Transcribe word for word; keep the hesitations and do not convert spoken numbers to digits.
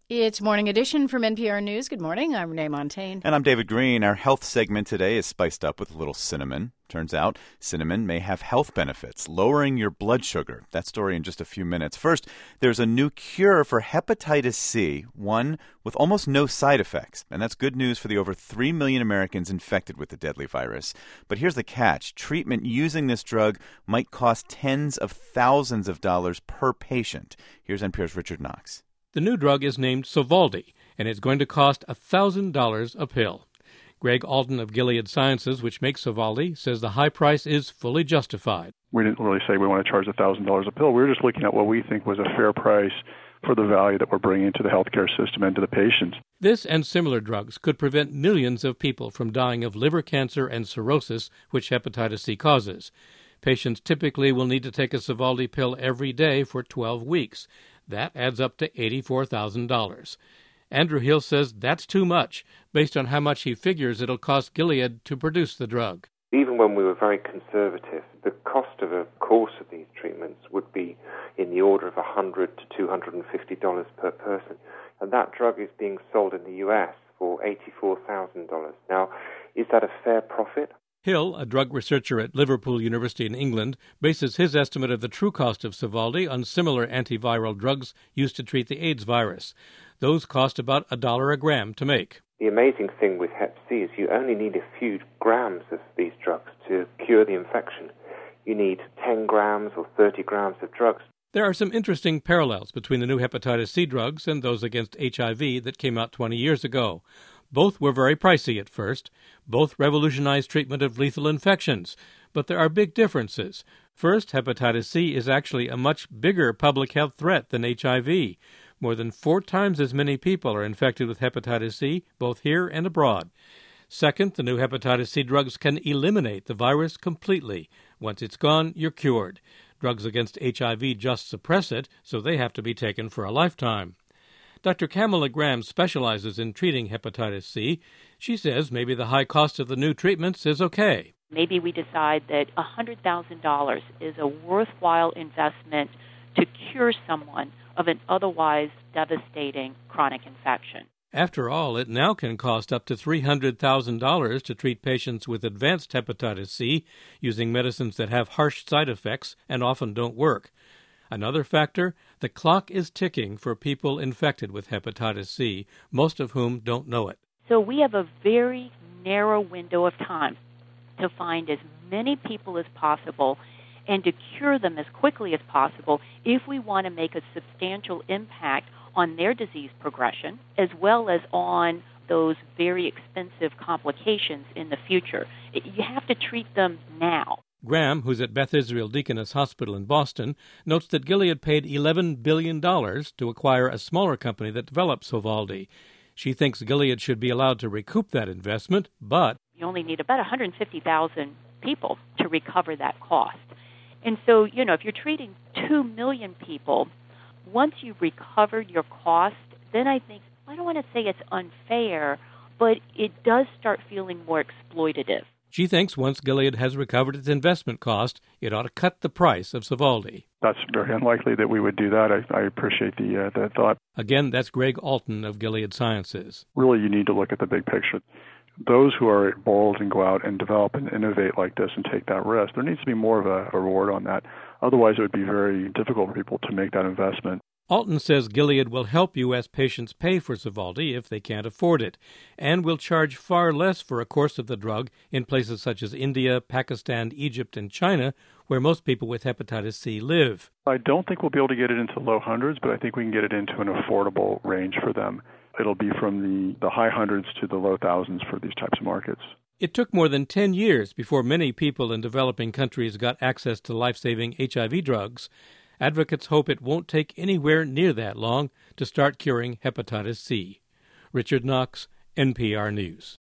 It's Morning Edition from N P R News. Good morning. I'm Renee Montaigne. And I'm David Green. Our health segment today is spiced up with a little cinnamon. Turns out cinnamon may have health benefits, lowering your blood sugar. That story in just a few minutes. First, there's a new cure for hepatitis C, one with almost no side effects. And that's good news for the over three million Americans infected with the deadly virus. But here's the catch. Treatment using this drug might cost tens of thousands of dollars per patient. Here's N P R's Richard Knox. The new drug is named Sovaldi, and it's going to cost one thousand dollars a pill. Greg Alton of Gilead Sciences, which makes Sovaldi, says the high price is fully justified. We didn't really say we want to charge one thousand dollars a pill. We were just looking at what we think was a fair price for the value that we're bringing to the healthcare system and to the patients. This and similar drugs could prevent millions of people from dying of liver cancer and cirrhosis, which hepatitis C causes. Patients typically will need to take a Sovaldi pill every day for twelve weeks. That adds up to eighty-four thousand dollars. Andrew Hill says that's too much, based on how much he figures it'll cost Gilead to produce the drug. Even when we were very conservative, the cost of a course of these treatments would be in the order of one hundred to two hundred fifty dollars per person. And that drug is being sold in the U S for eighty-four thousand dollars. Now, is that a fair profit? Hill, a drug researcher at Liverpool University in England, bases his estimate of the true cost of Sovaldi on similar antiviral drugs used to treat the AIDS virus. Those cost about a dollar a gram to make. The amazing thing with hep C is you only need a few grams of these drugs to cure the infection. You need ten grams or thirty grams of drugs. There are some interesting parallels between the new hepatitis C drugs and those against H I V that came out twenty years ago. Both were very pricey at first. Both revolutionized treatment of lethal infections. But there are big differences. First, hepatitis C is actually a much bigger public health threat than H I V. More than four times as many people are infected with hepatitis C, both here and abroad. Second, the new hepatitis C drugs can eliminate the virus completely. Once it's gone, you're cured. Drugs against H I V just suppress it, so they have to be taken for a lifetime. Doctor Kamala Graham specializes in treating hepatitis C. She says maybe the high cost of the new treatments is okay. Maybe we decide that one hundred thousand dollars is a worthwhile investment to cure someone of an otherwise devastating chronic infection. After all, it now can cost up to three hundred thousand dollars to treat patients with advanced hepatitis C using medicines that have harsh side effects and often don't work. Another factor, the clock is ticking for people infected with hepatitis C, most of whom don't know it. So we have a very narrow window of time to find as many people as possible and to cure them as quickly as possible if we want to make a substantial impact on their disease progression as well as on those very expensive complications in the future. You have to treat them now. Graham, who's at Beth Israel Deaconess Hospital in Boston, notes that Gilead paid eleven billion dollars to acquire a smaller company that developed Sovaldi. She thinks Gilead should be allowed to recoup that investment, but you only need about one hundred fifty thousand people to recover that cost. And so, you know, if you're treating two million people, once you've recovered your cost, then I think, I don't want to say it's unfair, but it does start feeling more exploitative. She thinks once Gilead has recovered its investment cost, it ought to cut the price of Sovaldi. That's very unlikely that we would do that. I, I appreciate the uh, that thought. Again, that's Greg Alton of Gilead Sciences. Really, you need to look at the big picture. Those who are bold and go out and develop and innovate like this and take that risk, there needs to be more of a, a reward on that. Otherwise, it would be very difficult for people to make that investment. Alton says Gilead will help U S patients pay for Sovaldi if they can't afford it, and will charge far less for a course of the drug in places such as India, Pakistan, Egypt, and China, where most people with hepatitis C live. I don't think we'll be able to get it into low hundreds, but I think we can get it into an affordable range for them. It'll be from the, the high hundreds to the low thousands for these types of markets. It took more than ten years before many people in developing countries got access to life-saving H I V drugs. Advocates hope it won't take anywhere near that long to start curing hepatitis C. Richard Knox, N P R News.